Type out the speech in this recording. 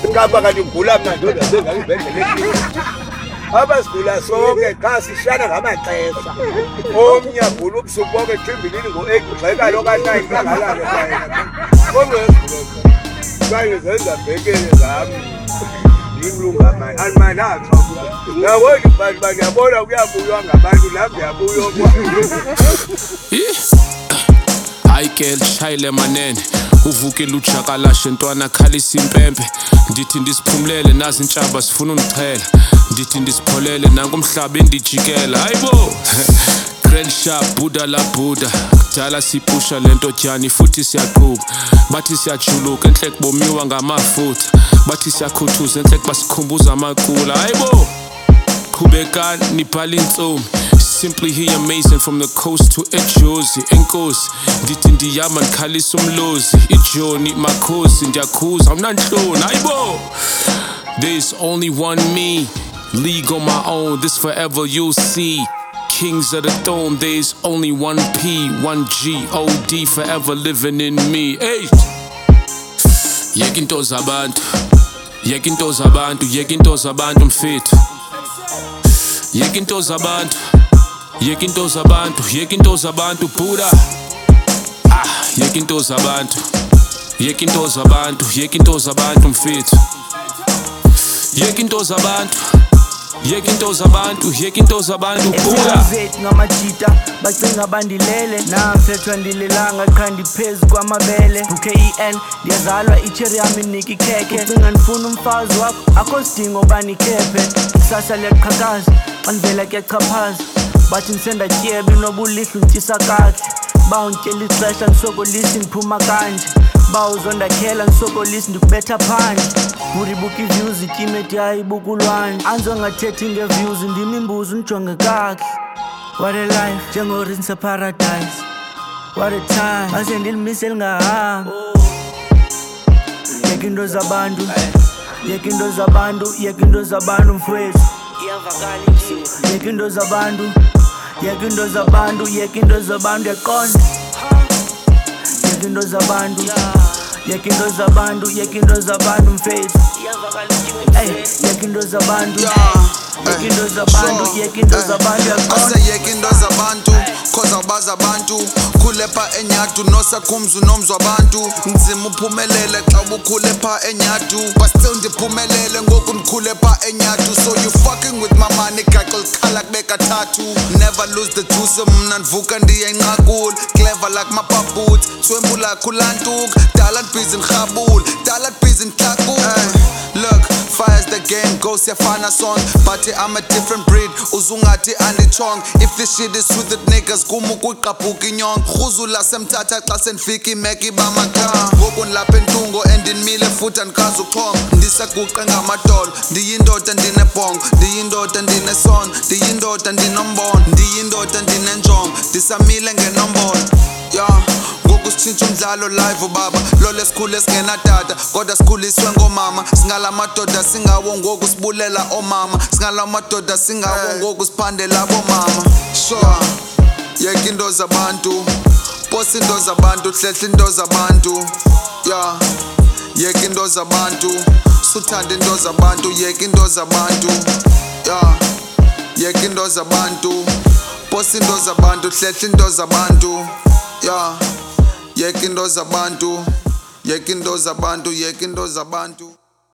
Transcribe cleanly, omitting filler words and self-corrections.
Ngapha kanti ngigula mina ndoda sengakubhedlela abasigula sonke cha sishana ngamaxesha omnye agula ubusuku bonke ejimbilini ngo-8 ugxeka lo ka-9 kangalalo kwaye zenza bhekele zami imlunga mani animani axa yabona ibani bani yabona kuyabuywa ngabantu la ngiyabuywa hayi girl shayile manene uvukile ujakalashe ntwana khalisa impempe ndithi ndisiphumlele nazi intshaba sifuna undichela ndithi ndisipholele nankumhlaba endijikela hayibo Grand sharp Buddha la Buddha kudala sipusha lento tyani futhi siyaqhuba bathi siyajuluka enhle kubomiwa ngamafutha bathi siyakhuthuza enhle basikhumbuza amakula hayibo qhubekani nibhala intsumi Simply he amazing from the coast to eJozi enkosi ndithi ndiyama ndikhalisa umlozi iJoni makhosi ndiyakhuza awunanhloni hayibo There's only one me league on my own this forever you'll see Kings of the throne there's only one P one G OD forever living in me hey yeka into zabantu yeka into zabantu yeka into zabantu mfethu yeka into zabantu yeka into zabantu yeka into zabantu Buddha yeka into zabantu yeka into zabantu yeka into zabantu mfethu yeka into zabantu yeka into zabantu yeka into zabantu Buddha ngamajita bacinga bandilele namfethwa ndilelanga qha ndiphezulu kwamabele UKEN ndiyazalwa icherry yami niki khekhe ucinga ndifuna umfazi wakho akho sidingo banikhepe isasa liyaqhakaza andivela kuyachaphaza bathi ndisenda tyebe nobulihlu ntisa kakhe bawuntshela ixesha ndisokolisi ndiphuma kanje bawuzondakhela ndisokolisi ndikubetha phandle uribuka iviews ityimeti yayibuka ulwandle anzongathethi ngeviews ndimi imbuzi ndijonge kakhe what a life njengorinse paradise what a time aze ndilimise lingahambi yeka into zabantu yeka into zabantu yeka into zabantu mfowethu yeka into zabantu yeka into zabantu yeka into zabantu yaqonda yeka into zabantu yeka into zabantu yeka into zabantu mfethu yeka into zabantu yeka into zabantu yeka into zabantu yaqonda yeka into zabantu cause abaza abantu khule pha enyatu nosakhumzu nomzwa abantu nzima uphumelele xa ubukhule pha enyatu but still ndiphumelele ngoku ndikhule pha enyatu so you fucking with my money gaxel khala kubeka thathu never lose the juice mna ndivuka ndiyenqakula clever like my paput swembu lakho lantuka dala busy ngikhabula dala busy ngihlakula look fire's the game go siyafana sonke but I'm a different breed uzungathi andichong if this shit is with the niggas kuma ukuqaphuka inyongo khuzula semthatha xa senifika imeki bamakha ngoku ndilapha entungo endinimile futhi andikazi uxhonga ndisaguqe ngamadolo ndiyindoda ndinebhongo ndiyindoda ndinesono ndiyindoda ndinombono ndiyindoda ndinenjongo ndisamile ngenombolo ngoku sitshintsha umdlalo live baba lole sikhule esingenadada kodwa sikhuliswe ngomama singala madoda singawo ngoku sibulela omama singala madoda singawo ngoku siphandela bomama sure yeka into zabantu posa into zabantu hlehla into zabantu yeka into zabantu suthanda into zabantu yeka into zabantu yeka into zabantu posa into zabantu hlehla into zabantu yeka into zabantu yeka into zabantu yeka into zabantu